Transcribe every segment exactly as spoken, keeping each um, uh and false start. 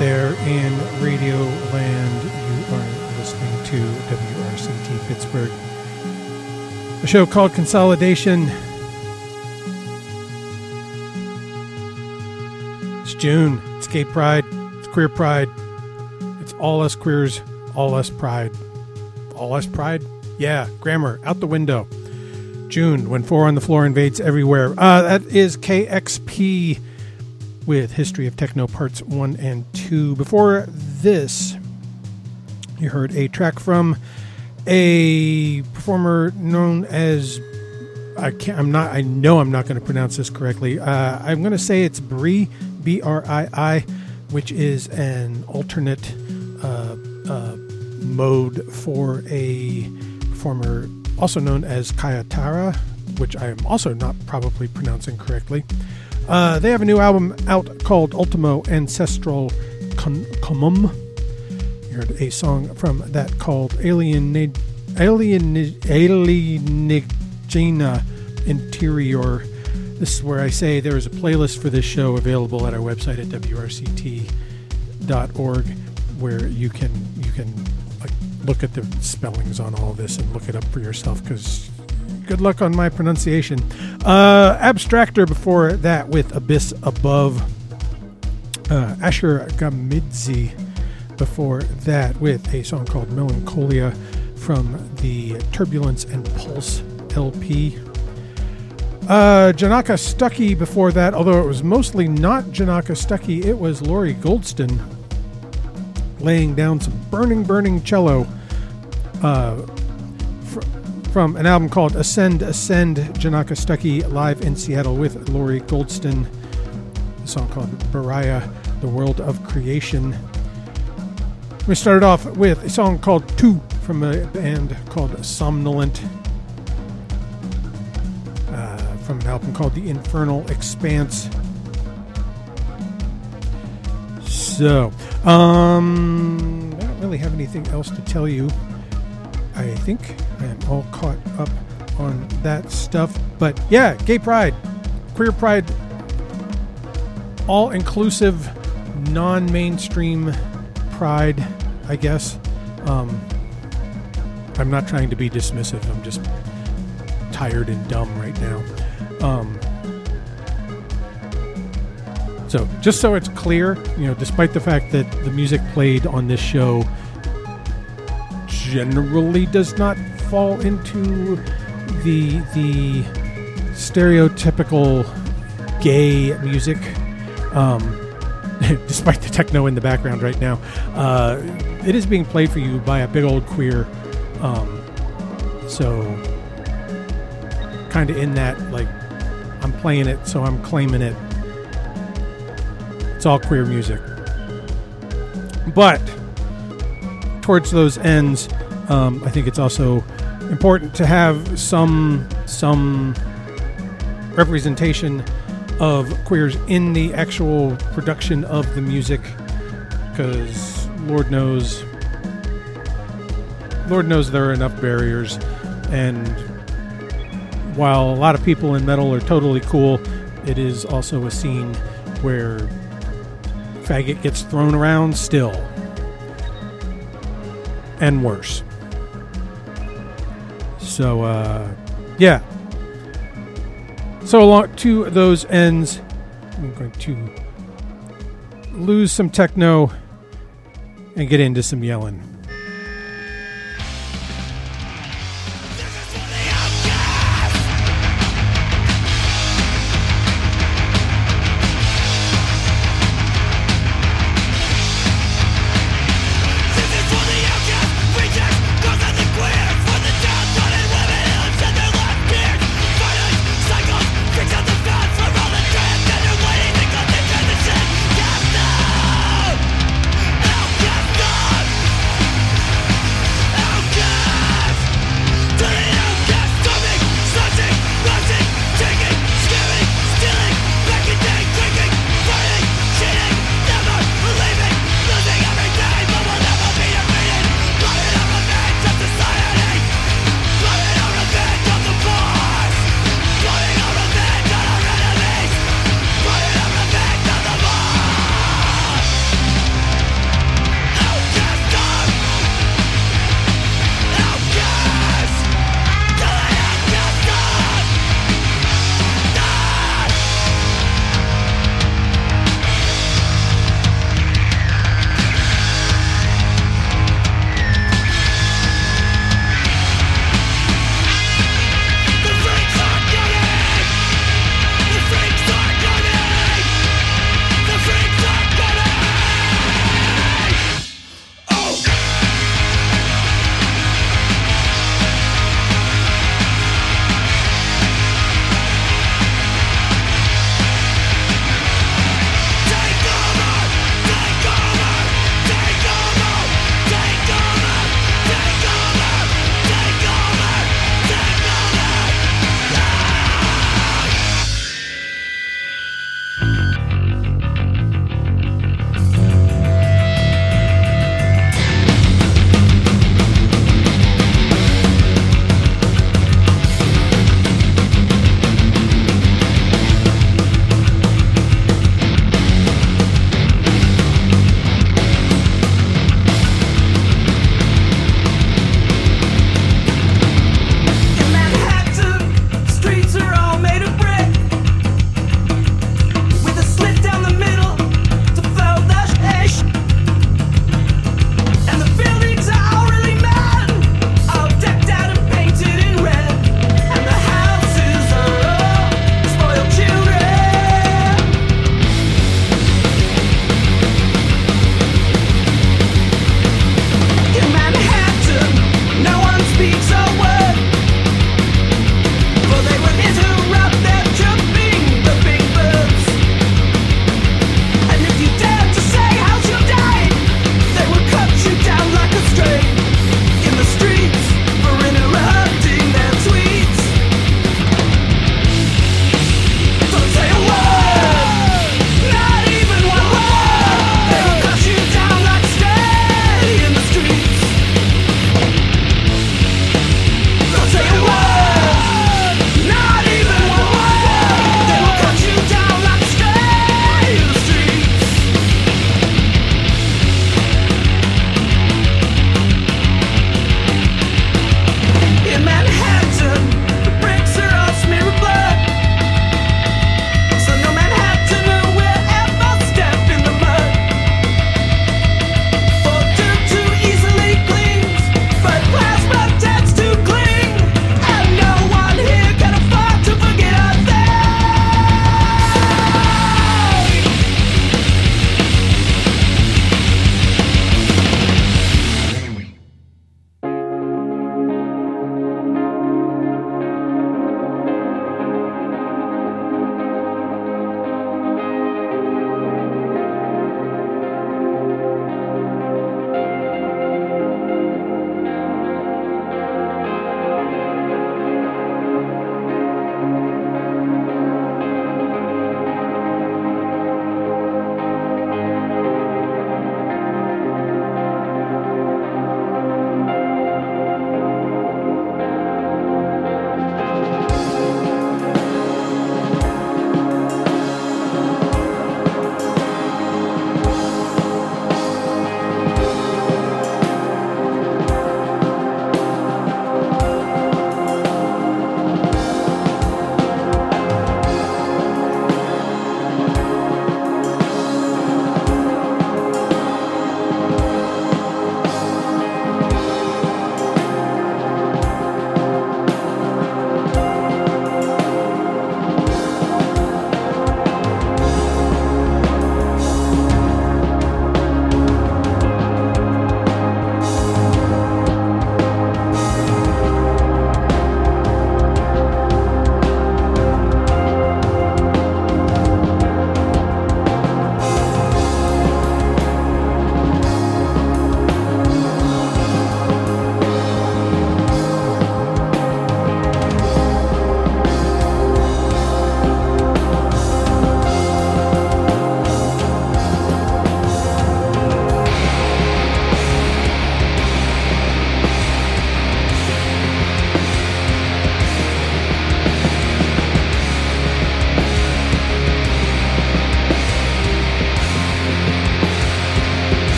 there in Radio Land. You are listening to W R C T Pittsburgh, a show called Consolidation. It's June. It's Gay Pride. It's Queer Pride. It's all us queers, all us pride. All us pride? Yeah, grammar out the window. June, when Four on the Floor invades everywhere. Uh, that is K X P with History of Techno Parts one and two. Before this, you heard a track from a performer known as, I can't, I'm not, I know I'm not going to pronounce this correctly. Uh, I'm going to say it's Brii, B R I I, which is an alternate uh, uh, mode for a performer also known as Kayatara, which I am also not probably pronouncing correctly. Uh, they have a new album out called Ultimo Ancestral Comum. You heard a song from that called Alien Alien Alienigena Interior. This is where I say there is a playlist for this show available at our website at W R C T dot org, where you can you can like look at the spellings on all this and look it up for yourself, because good luck on my pronunciation. Uh, Abstractor before that with Abyss Above. Uh, Asher Gamidze before that with a song called Melancholia from the Turbulence and Pulse L P. Uh, Janaka Stuckey before that, although it was mostly not Janaka Stuckey, it was Laurie Goldston laying down some burning, burning cello uh, fr- from an album called Ascend, Ascend, Janaka Stuckey live in Seattle with Laurie Goldston. A song called Bariah, The World of Creation. We started off with a song called Two from a band called Somnolent, uh, from an album called The Infernal Expanse. So, um, I don't really have anything else to tell you. I think I am all caught up on that stuff. But yeah, Gay Pride, Queer Pride, all-inclusive, non-mainstream pride, I guess. Um, I'm not trying to be dismissive. I'm just tired and dumb right now. Um, so, just so it's clear, you know, despite the fact that the music played on this show generally does not fall into the the stereotypical gay music, um, despite the techno in the background right now, uh, it is being played for you by a big old queer. Um, so, kind of in that, like, I'm playing it, so I'm claiming it. It's all queer music. But towards those ends, um, I think it's also important to have some some representation of queers in the actual production of the music, because Lord knows, Lord knows there are enough barriers, and while a lot of people in metal are totally cool, it is also a scene where faggot gets thrown around still. And worse. So, uh, yeah. So along to those ends, I'm going to lose some techno and get into some yelling. Outcast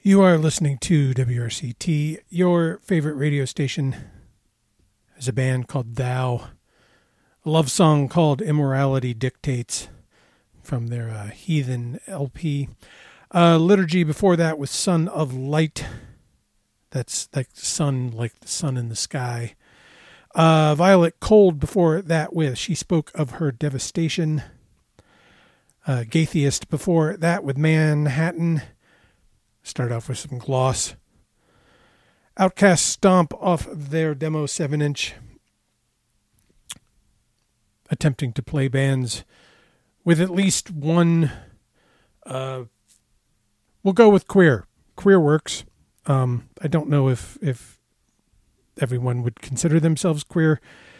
You are listening to W R C T. Your favorite radio station is a band called Thou. A love song called Immorality Dictates from their uh, Heathen L P. Uh, liturgy before that was Son of Light. That's like sun, like the sun in the sky. Uh, Violet Cold before that with She Spoke of Her Devastation. Uh, Gaytheist before that with Manhattan. Start off with some Gloss. Outcast Stomp off of their demo seven inch. Attempting to play bands with at least one. Uh, we'll go with Queer. Queer works. Um, I don't know if, if everyone would consider themselves queer.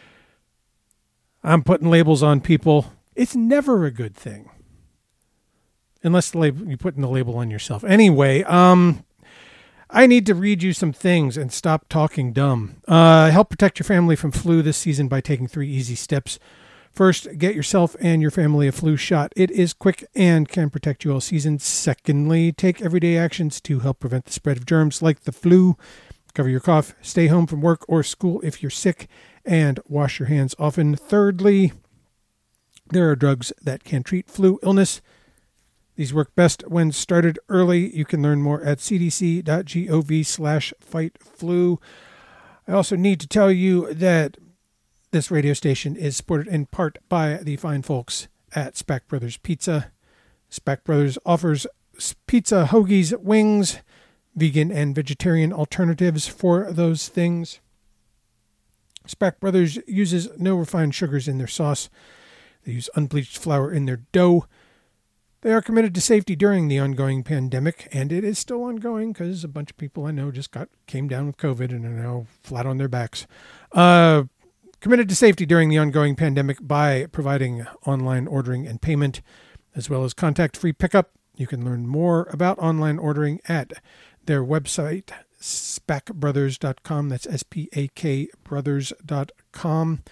I'm putting labels on people. It's never a good thing. Unless the label, you're putting the label on yourself. Anyway, um, I need to read you some things and stop talking dumb. Uh, help protect your family from flu this season by taking three easy steps. First, get yourself and your family a flu shot. It is quick and can protect you all season. Secondly, take everyday actions to help prevent the spread of germs like the flu. Cover your cough, stay home from work or school if you're sick, and wash your hands often. Thirdly, there are drugs that can treat flu illness. These work best when started early. You can learn more at cdc.gov slash fight flu. I also need to tell you that this radio station is supported in part by the fine folks at Spack Brothers Pizza. Spack Brothers offers pizza, hoagies, wings, vegan and vegetarian alternatives for those things. Spack Brothers uses no refined sugars in their sauce. They use unbleached flour in their dough. They are committed to safety during the ongoing pandemic, and it is still ongoing because a bunch of people I know just got came down with COVID and are now flat on their backs. Uh, committed to safety during the ongoing pandemic by providing online ordering and payment, as well as contact-free pickup. You can learn more about online ordering at their website, spack brothers dot com. That's S P A K brothers dot com.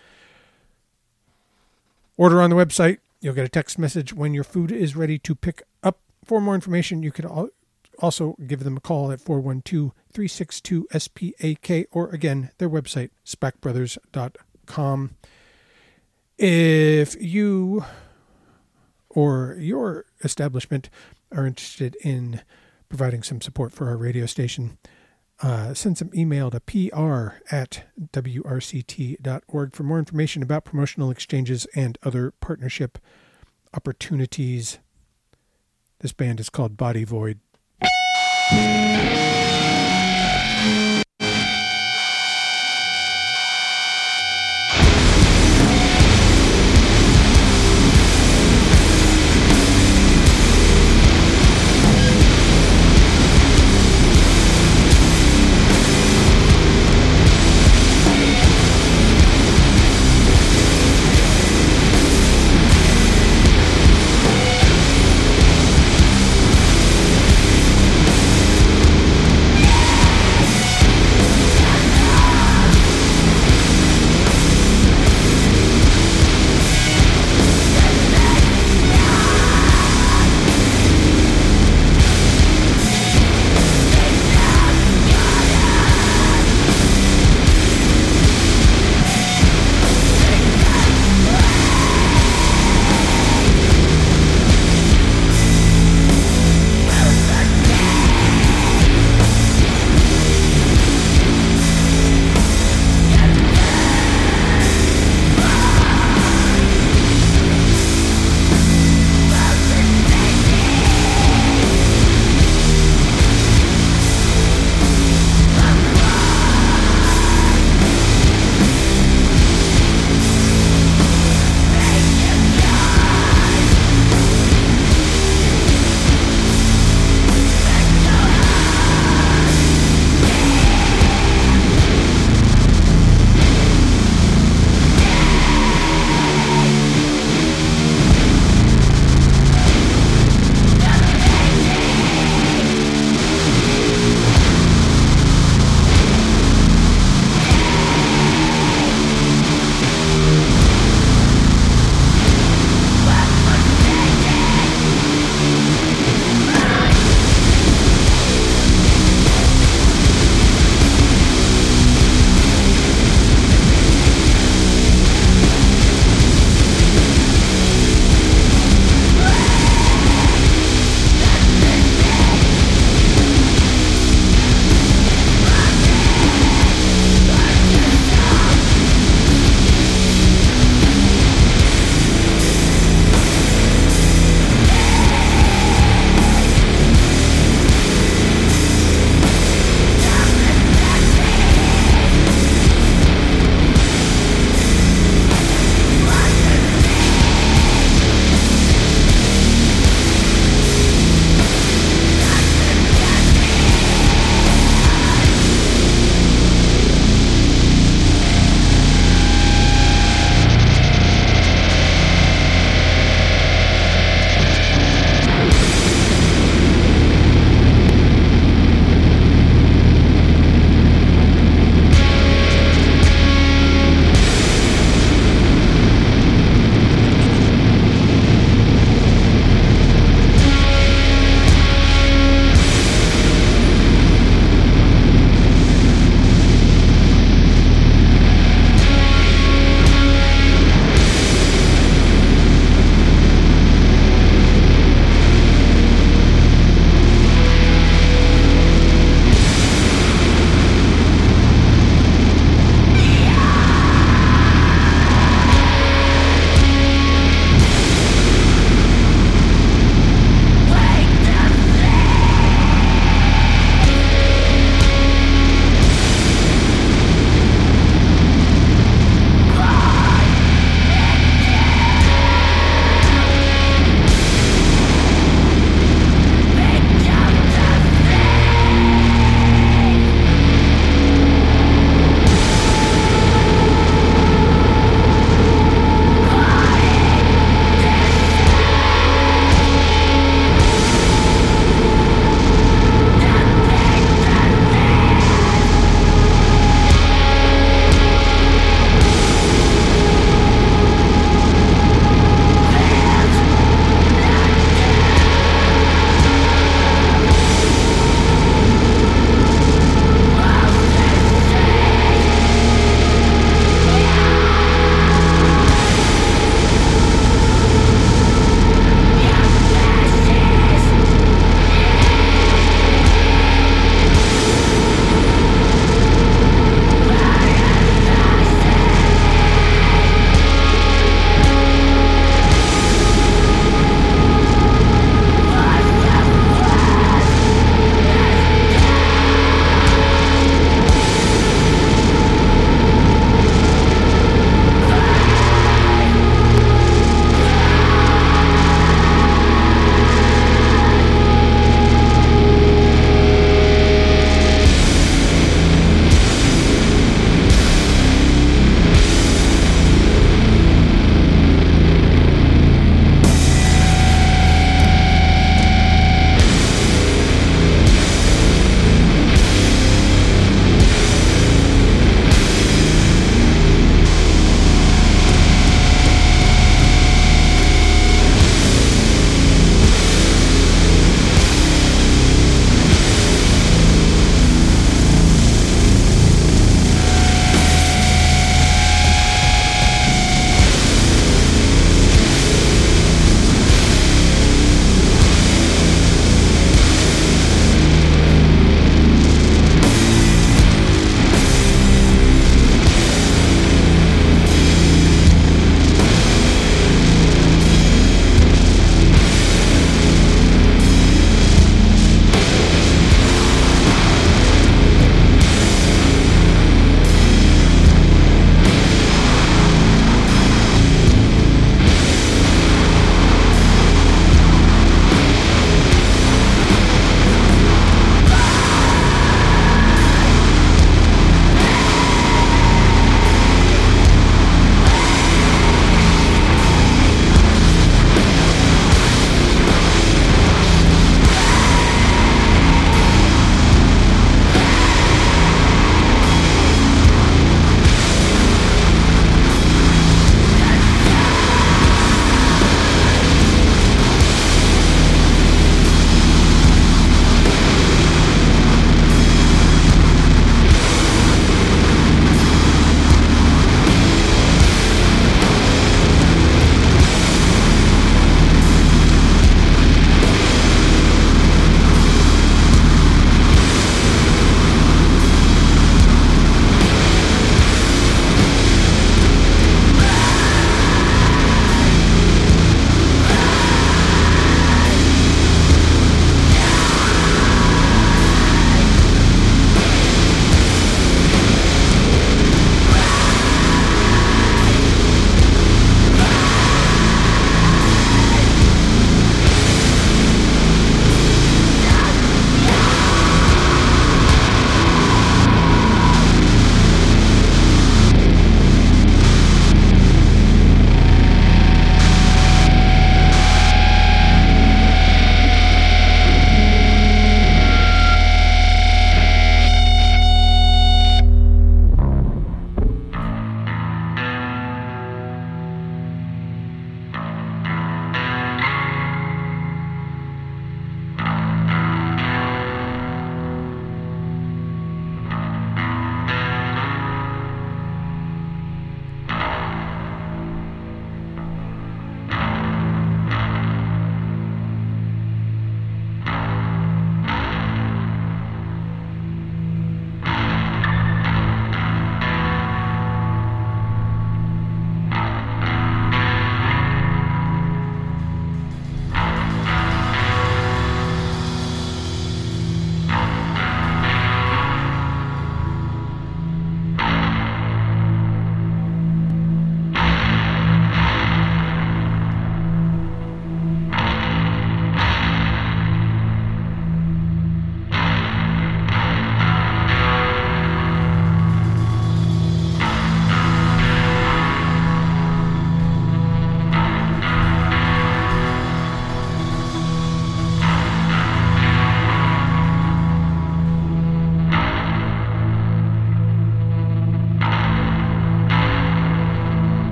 Order on the website. You'll get a text message when your food is ready to pick up. For more information, you can also give them a call at four one two, three six two, S P A K, or again, their website, spack brothers dot com. If you or your establishment are interested in providing some support for our radio station, uh, send some email to P R at W R C T dot org for more information about promotional exchanges and other partnership opportunities. This band is called Body Void.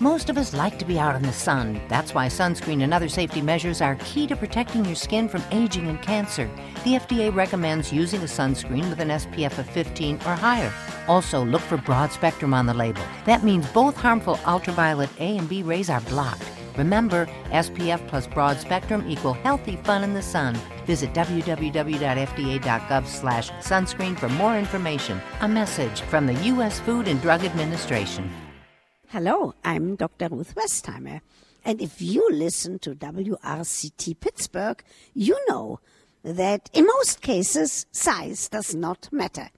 Most of us like to be out in the sun. That's why sunscreen and other safety measures are key to protecting your skin from aging and cancer. The F D A recommends using a sunscreen with an S P F of fifteen or higher. Also, look for broad spectrum on the label. That means both harmful ultraviolet A and B rays are blocked. Remember, S P F plus broad spectrum equal healthy fun in the sun. Visit w w w dot f d a dot gov slash sunscreen for more information. A message from the U S Food and Drug Administration. Hello, I'm Doctor Ruth Westheimer. And if you listen to W R C T Pittsburgh, you know that in most cases, size does not matter.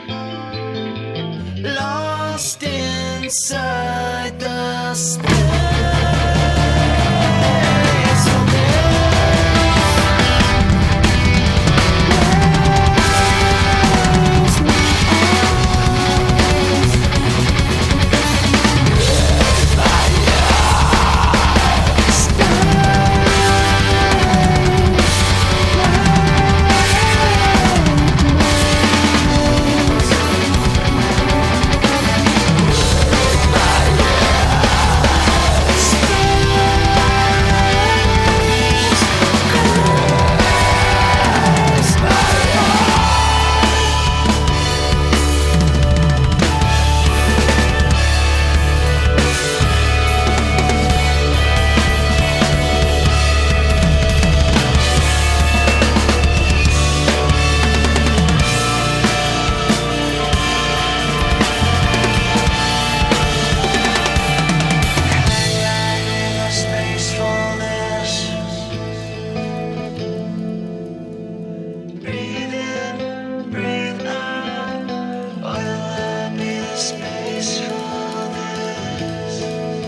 Lost inside the space.